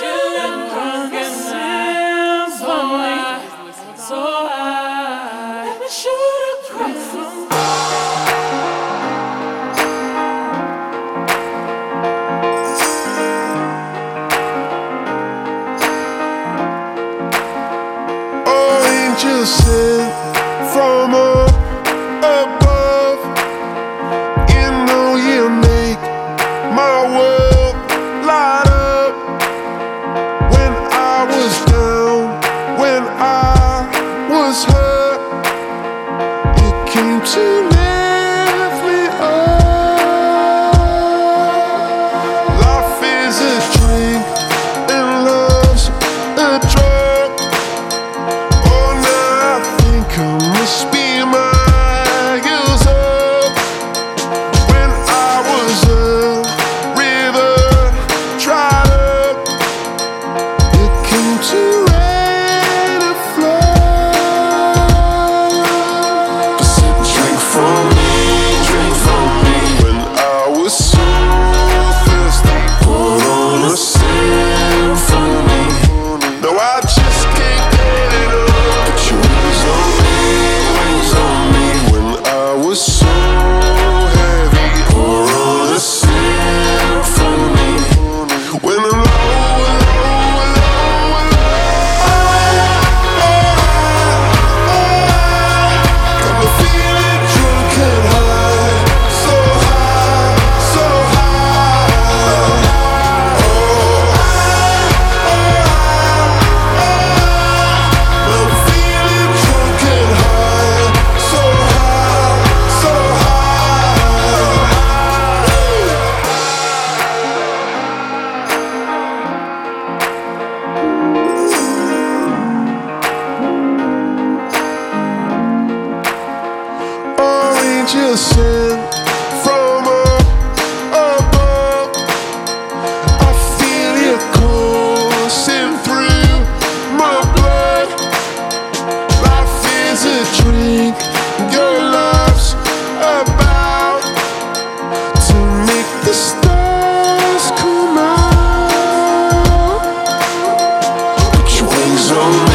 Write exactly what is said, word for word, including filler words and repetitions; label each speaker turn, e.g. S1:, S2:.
S1: shooting drunken symphony, so high. Let me shoot a drunken.
S2: Angels sent from up above, you know you make my world light up. When I was down, when I was hurt, you came to lift me up. Life is a drink and love's a drug. Must be miles up. When I was a river dried up, you came to rain and flood. Said, drink from me, drink from me. When I was so thirsty, put on a symphony. No, I just can't get it up. Put your wings on me. So heavy, pour on a symphony. When I'm low, low, low, low, got me feeling drunk and high, so high, so high. I'm feeling drunk and high, so high. Angels sent from up above, I feel you coursing through my blood. Life is a drink, your love's about to make the stars come out. Put your wings on me.